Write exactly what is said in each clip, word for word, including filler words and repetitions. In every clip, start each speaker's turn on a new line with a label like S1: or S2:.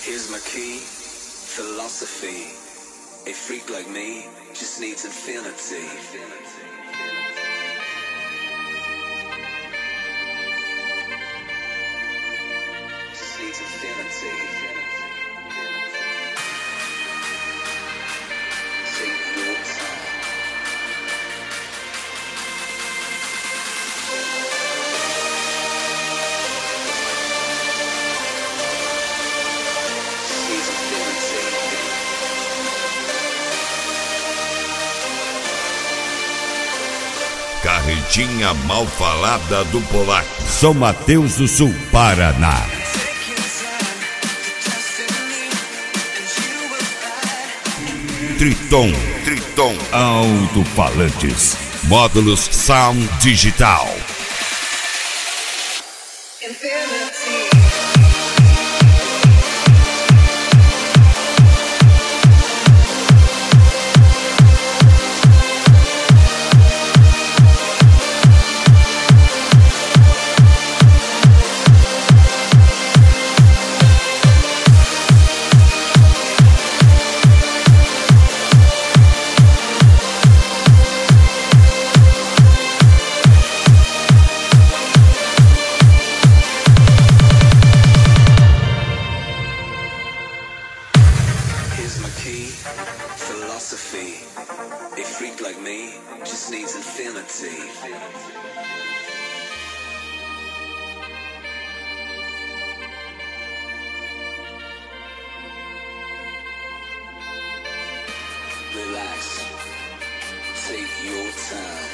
S1: Here's my key, philosophy. A freak like me just needs infinity. Just needs infinity. Take your time.
S2: Carretinha mal falada do polaco. São Mateus do Sul, Paraná. Triton, Triton Alto-falantes. Módulos Sound Digital.
S1: Here's my key, philosophy. A freak like me just needs infinity. Relax, take your time.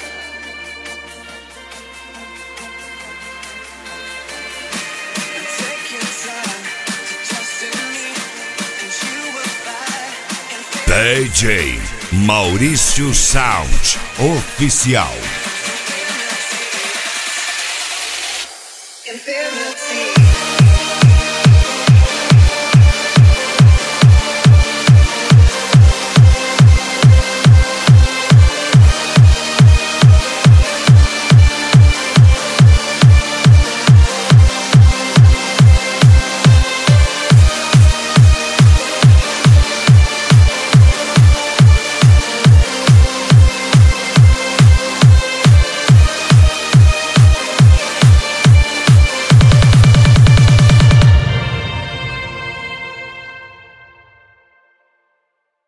S2: D J Maurício Sound Oficial.
S1: Infinity.